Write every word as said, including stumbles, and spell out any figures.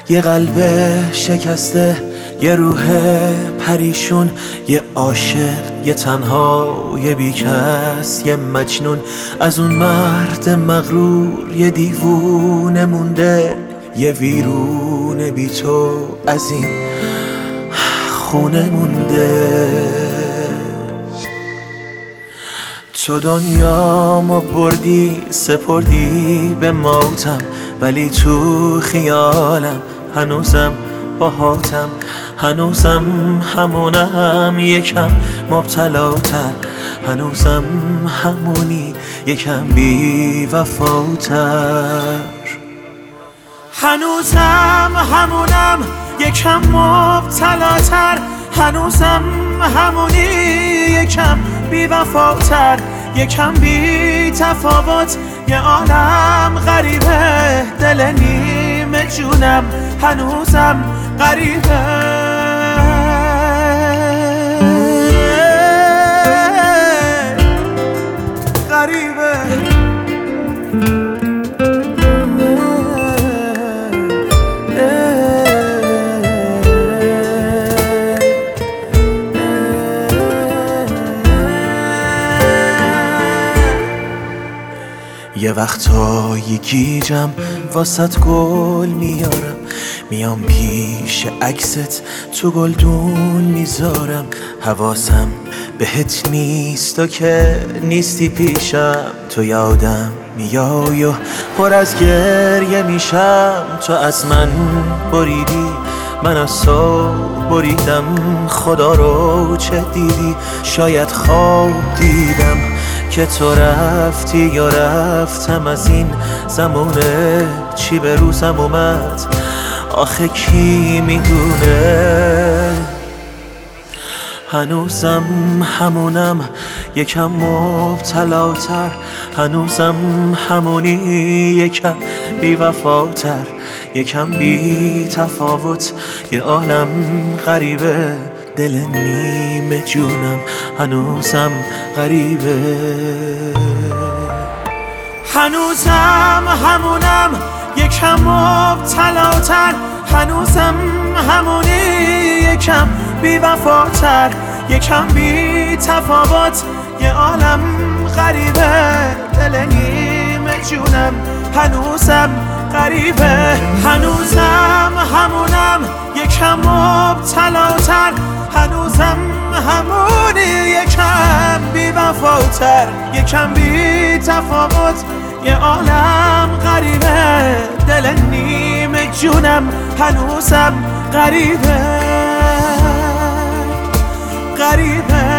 یه قلب شکسته، یه روح پریشون، یه عاشق، یه تنها، یه بیکس، یه مجنون. از اون مرد مغرور یه دیوونه مونده، یه ویرونه بی تو از این خونه مونده. تو دنیامو بردی سپردی به موتم، ولی تو خیالم هنوزم باهاتم. هنوزم همونم یکم مبتلاتر، هنوزم همونی یکم بی وفاتر. هنوزم همونم یکم مبتلاتر، هنوزم همونی یکم بی وفاتر، یکم بی تفاوت. یه عالم غریبه دل نیمه جونم هنوزم غریبه. غریبه یه وقتایی گیجم واسط گل میارم، میام پیش عکست تو گلدون میذارم. حواسم بهت نیست و که نیستی پیشم، تو یادم میای و پر از گریه میشم. تو از من بریدی من از تو بریدم، خدا رو چه دیدی؟ شاید خواب دیدم که تو رفتی یا رفتم از این زمونه. چی به روزم اومد آخه کی میدونه؟ هنوزم همونم یکم مبتلاتر، هنوزم همونی یکم بی وفاتر، یکم بی تفاوت. یه عالم غریبه دل نیمه جونم هنوزم غریبه. هنوزم همونم یکم مبتلاتر، هنوزم همونی یکم بی وفاتر، یکم بی تفاوت. یه عالم غریبه دل نیمه جونم هنوزم غریبه. هنوزم همونم یکم مبتلاتر، هنوزم همونی یکم بی وفاتر، یکم بی تفاوت. یه عالم غریبه دل نیمه جونم هنوزم غریبه. غریبه